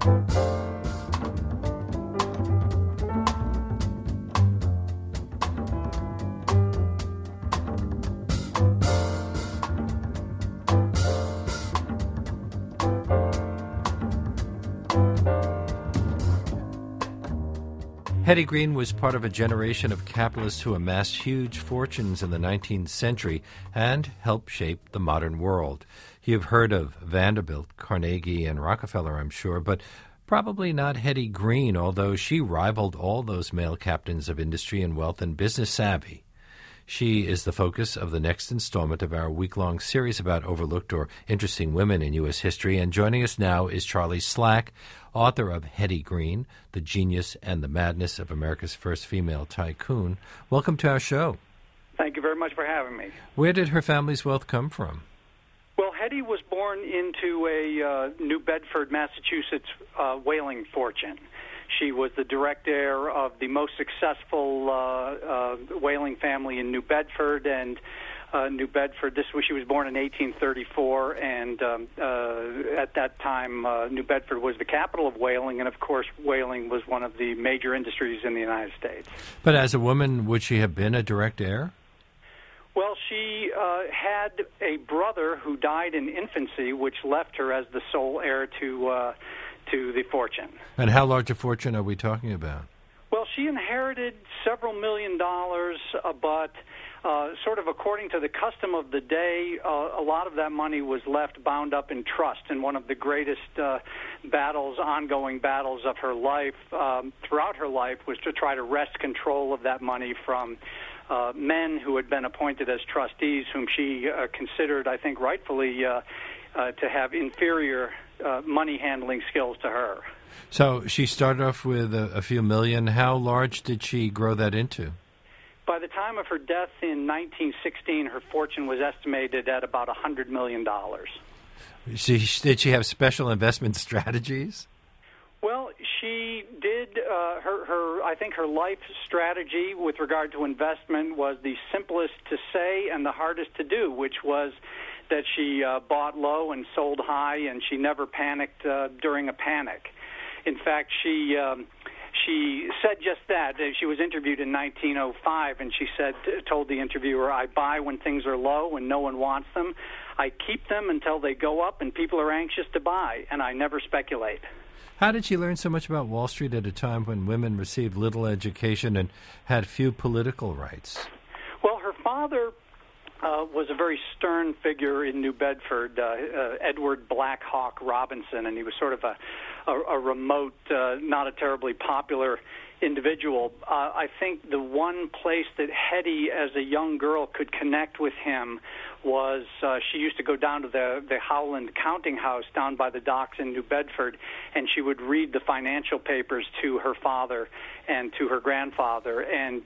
Hetty Green was part of a generation of capitalists who amassed huge fortunes in the 19th century and helped shape the modern world. You've heard of Vanderbilt, Carnegie, and Rockefeller, I'm sure, but probably not Hetty Green, although she rivaled all those male captains of industry in wealth and business savvy. She is the focus of the next installment of our week-long series about overlooked or interesting women in U.S. history. And joining us now is Charlie Slack, author of Hetty Green, The Genius and the Madness of America's First Female Tycoon. Welcome to our show. Thank you very much for having me. Where did her family's wealth come from? Well, Hetty was born into a New Bedford, Massachusetts whaling fortune. She was the direct heir of the most successful whaling family in New Bedford, and New Bedford. She was born in 1834, and at that time, New Bedford was the capital of whaling, and of course, whaling was one of the major industries in the United States. But as a woman, would she have been a direct heir? Well, she had a brother who died in infancy, which left her as the sole heir to the fortune. And how large a fortune are we talking about? Well, she inherited several $1 million, but sort of according to the custom of the day, a lot of that money was left bound up in trust. And one of the greatest ongoing battles of her life, throughout her life, was to try to wrest control of that money from men who had been appointed as trustees, whom she considered, I think rightfully, to have inferior money handling skills to her. So she started off with a few million. How large did she grow that into? By the time of her death in 1916, her fortune was estimated at about $100 million. Did she have special investment strategies? Well, she did. I think her life strategy with regard to investment was the simplest to say and the hardest to do, which was that she bought low and sold high, and she never panicked during a panic. In fact, she said just that. She was interviewed in 1905, and she told the interviewer, "I buy when things are low and no one wants them. I keep them until they go up and people are anxious to buy, and I never speculate." How did she learn so much about Wall Street at a time when women received little education and had few political rights? Well, her father was a very stern figure in New Bedford, Edward Black Hawk Robinson, and he was sort of a remote, not a terribly popular individual. I think the one place that Hetty, as a young girl, could connect with him was she used to go down to the Howland Counting House down by the docks in New Bedford, and she would read the financial papers to her father and to her grandfather, and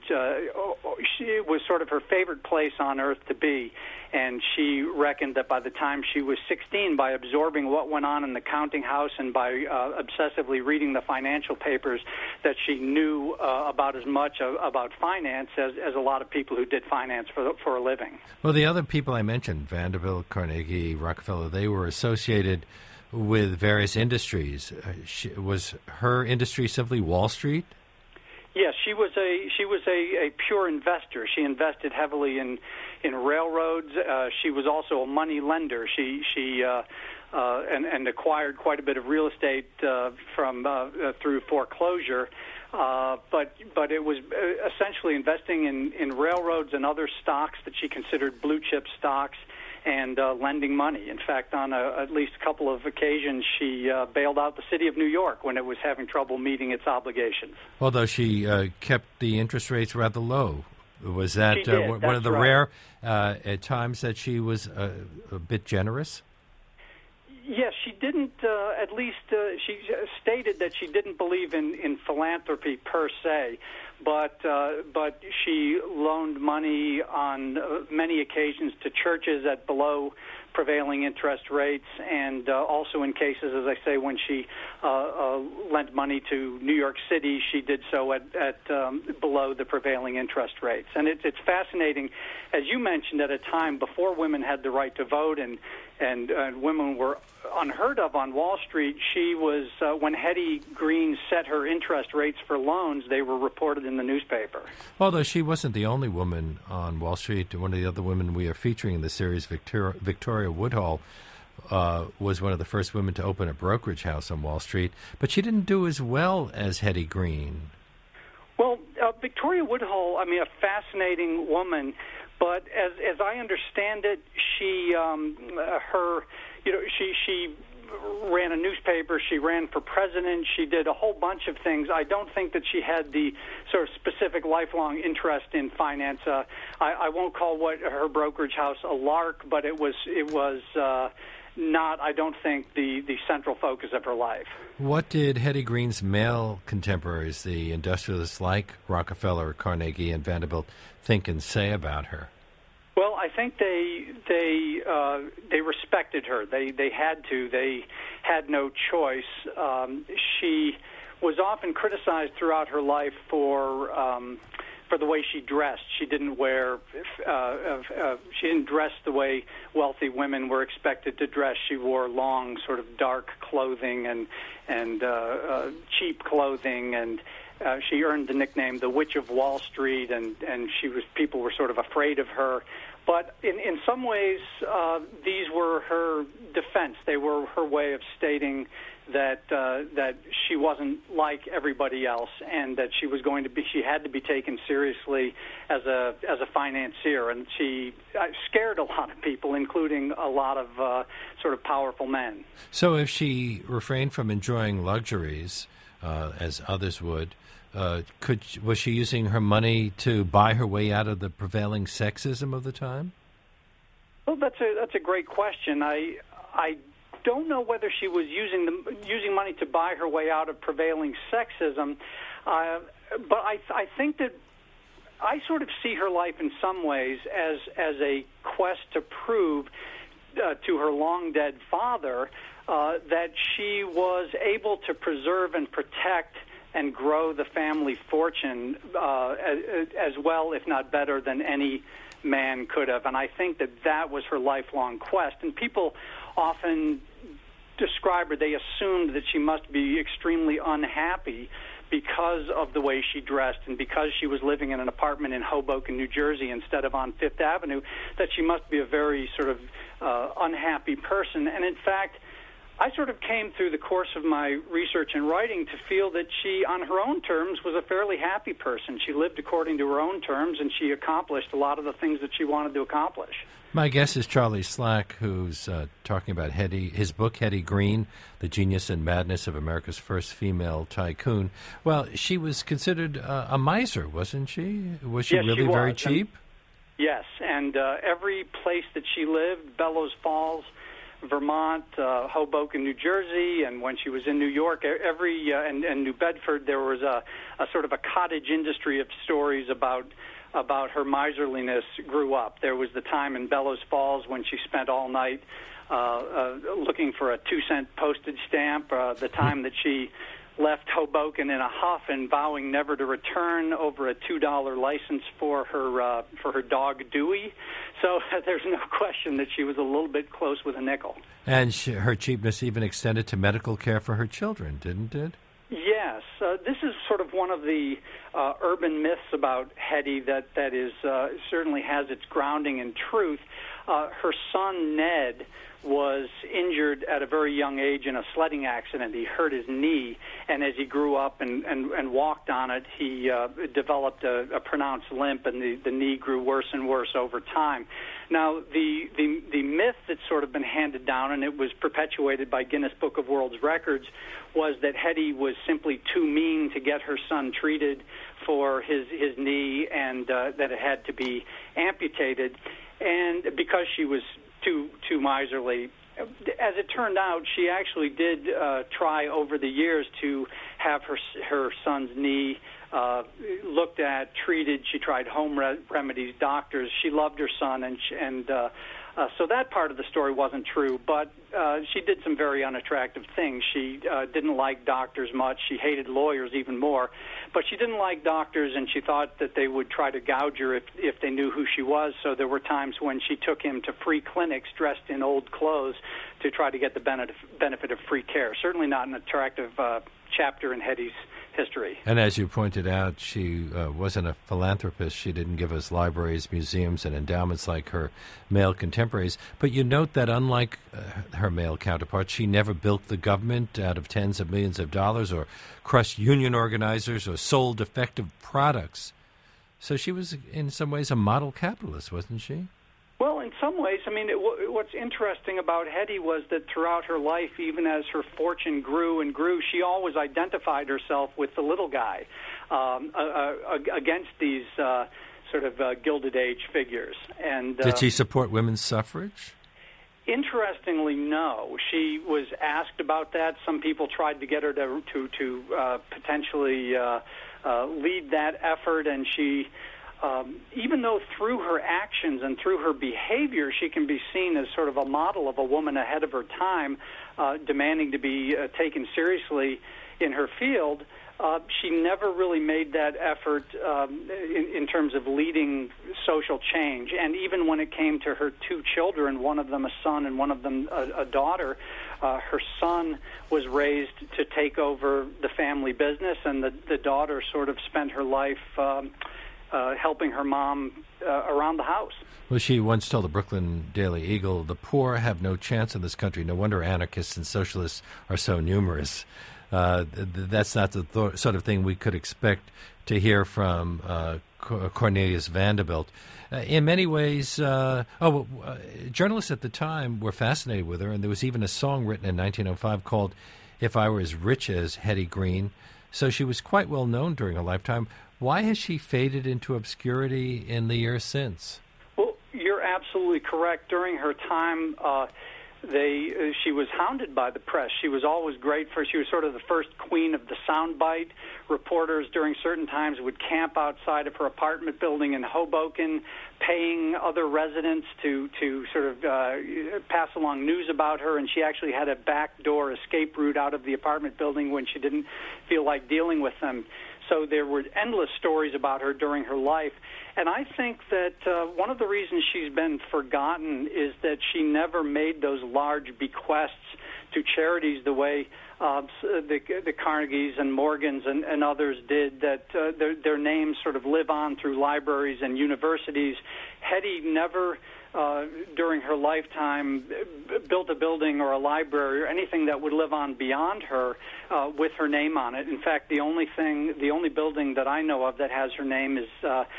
it was sort of her favorite place on earth to be. And she reckoned that by the time she was 16, by absorbing what went on in the counting house and by obsessively reading the financial papers, that she knew about as much about finance as a lot of people who did finance for a living. Well, the other people I mentioned, Vanderbilt, Carnegie, Rockefeller, they were associated with various industries. Was her industry simply Wall Street? Yes, she was a pure investor. She invested heavily in railroads. She was also a money lender. She acquired quite a bit of real estate through foreclosure. But it was essentially investing in railroads and other stocks that she considered blue chip stocks, and lending money. In fact, on at least a couple of occasions, she bailed out the city of New York when it was having trouble meeting its obligations. Although she kept the interest rates rather low. Was that one of the rare at times that she was a bit generous? Yes, she didn't, she stated that she didn't believe in philanthropy per se, but she loaned money on many occasions to churches at below prevailing interest rates, and also in cases, as I say, when she lent money to New York City, she did so at below the prevailing interest rates. And it's fascinating, as you mentioned, at a time before women had the right to vote and women were unheard of on Wall Street. She was, when Hetty Green set her interest rates for loans, they were reported in the newspaper. Although she wasn't the only woman on Wall Street. One of the other women we are featuring in the series, Victoria Woodhull, was one of the first women to open a brokerage house on Wall Street. But she didn't do as well as Hetty Green. Well, Victoria Woodhull, I mean, a fascinating woman. But as I understand it, she ran a newspaper. She ran for president. She did a whole bunch of things. I don't think that she had the sort of specific lifelong interest in finance. I won't call what her brokerage house a lark, but it was not, I don't think, the central focus of her life. What did Hetty Green's male contemporaries, the industrialists like Rockefeller, Carnegie, and Vanderbilt, think and say about her? Well, I think they respected her. They had to. They had no choice. She was often criticized throughout her life for the way she dressed. She didn't wear. She didn't dress the way wealthy women were expected to dress. She wore long, sort of dark clothing and cheap clothing, and she earned the nickname the Witch of Wall Street, and people were sort of afraid of her. But in some ways, these were her defense. They were her way of stating that she wasn't like everybody else, and that she had to be taken seriously as a financier. And she scared a lot of people, including a lot of sort of powerful men. So if she refrained from enjoying luxuries, as others would, was she using her money to buy her way out of the prevailing sexism of the time? Well, that's a great question. I don't know whether she was using money to buy her way out of prevailing sexism, but I think that I sort of see her life in some ways as a quest to prove to her long dead father that she was able to preserve and protect and grow the family fortune as well, if not better, than any man could have. And I think that was her lifelong quest. And people often describe her, they assumed that she must be extremely unhappy because of the way she dressed and because she was living in an apartment in Hoboken, New Jersey, instead of on Fifth Avenue, that she must be a very sort of unhappy person. And in fact, I sort of came through the course of my research and writing to feel that she, on her own terms, was a fairly happy person. She lived according to her own terms, and she accomplished a lot of the things that she wanted to accomplish. My guest is Charlie Slack, who's talking about his book, Hetty Green, The Genius and Madness of America's First Female Tycoon. Well, she was considered a miser, wasn't she? Was she really very cheap? Yes, and every place that she lived, Bellows Falls, Vermont, Hoboken, New Jersey, and when she was in New York, and New Bedford, there was a sort of a cottage industry of stories about her miserliness grew up. There was the time in Bellows Falls when she spent all night looking for a 2-cent postage stamp, the time that she left Hoboken in a huff and vowing never to return over a $2 license for her dog Dewey. So there's no question that she was a little bit close with a nickel. And her cheapness even extended to medical care for her children, didn't it? Yes. This is sort of one of the urban myths about Hetty that is certainly has its grounding in truth. Her son, Ned, was injured at a very young age in a sledding accident. He hurt his knee, and as he grew up and walked on it, he developed a pronounced limp, and the knee grew worse and worse over time. Now, the myth that's sort of been handed down, and it was perpetuated by Guinness Book of World Records, was that Hetty was simply too mean to get her son treated for his knee, and that it had to be amputated, and because she was too miserly. As it turned out, she actually did try over the years to have her son's knee looked at, treated. She tried home remedies, doctors. She loved her son, so that part of the story wasn't true, but she did some very unattractive things. She didn't like doctors much. She hated lawyers even more, but she didn't like doctors, and she thought that they would try to gouge her if they knew who she was. So there were times when she took him to free clinics dressed in old clothes to try to get the benefit of free care. Certainly not an attractive chapter in Hetty's history. And as you pointed out, she wasn't a philanthropist. She didn't give us libraries, museums, and endowments like her male contemporaries. But you note that unlike her male counterparts, she never bilked the government out of tens of millions of dollars or crushed union organizers or sold defective products. So she was, in some ways, a model capitalist, wasn't she? Well, in some ways, I mean, what's interesting about Hetty was that throughout her life, even as her fortune grew and grew, she always identified herself with the little guy against these sort of Gilded Age figures. And did she support women's suffrage? Interestingly, no. She was asked about that. Some people tried to get her to potentially lead that effort, and she... even though through her actions and through her behavior she can be seen as sort of a model of a woman ahead of her time, demanding to be taken seriously in her field, she never really made that effort in terms of leading social change. And even when it came to her two children, one of them a son and one of them a daughter, her son was raised to take over the family business, and the daughter sort of spent her life helping her mom around the house. Well, she once told the Brooklyn Daily Eagle, "The poor have no chance in this country. No wonder anarchists and socialists are so numerous." That's not the sort of thing we could expect to hear from Cornelius Vanderbilt. In many ways, journalists at the time were fascinated with her, and there was even a song written in 1905 called "If I Were as Rich as Hetty Green." So she was quite well known during her lifetime. Why has she faded into obscurity in the years since? Well, you're absolutely correct. During her time, she was hounded by the press. She was always she was sort of the first queen of the soundbite. Reporters during certain times would camp outside of her apartment building in Hoboken, paying other residents to sort of pass along news about her, and she actually had a backdoor escape route out of the apartment building when she didn't feel like dealing with them. So there were endless stories about her during her life. And I think that one of the reasons she's been forgotten is that she never made those large bequests to charities the way the Carnegies and Morgans and others did, that their names sort of live on through libraries and universities. Hetty never, during her lifetime, built a building or a library or anything that would live on beyond her with her name on it. In fact, the only building that I know of that has her name is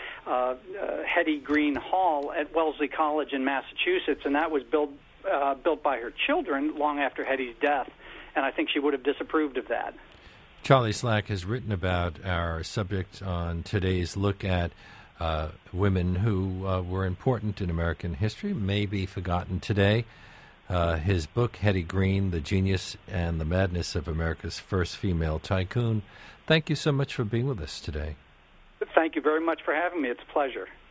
Hetty Green Hall at Wellesley College in Massachusetts, and that was built by her children long after Hetty's death, and I think she would have disapproved of that. Charlie Slack has written about our subject on today's look at women who were important in American history, may be forgotten today. His book, Hetty Green, The Genius and the Madness of America's First Female Tycoon. Thank you so much for being with us today. Thank you very much for having me. It's a pleasure.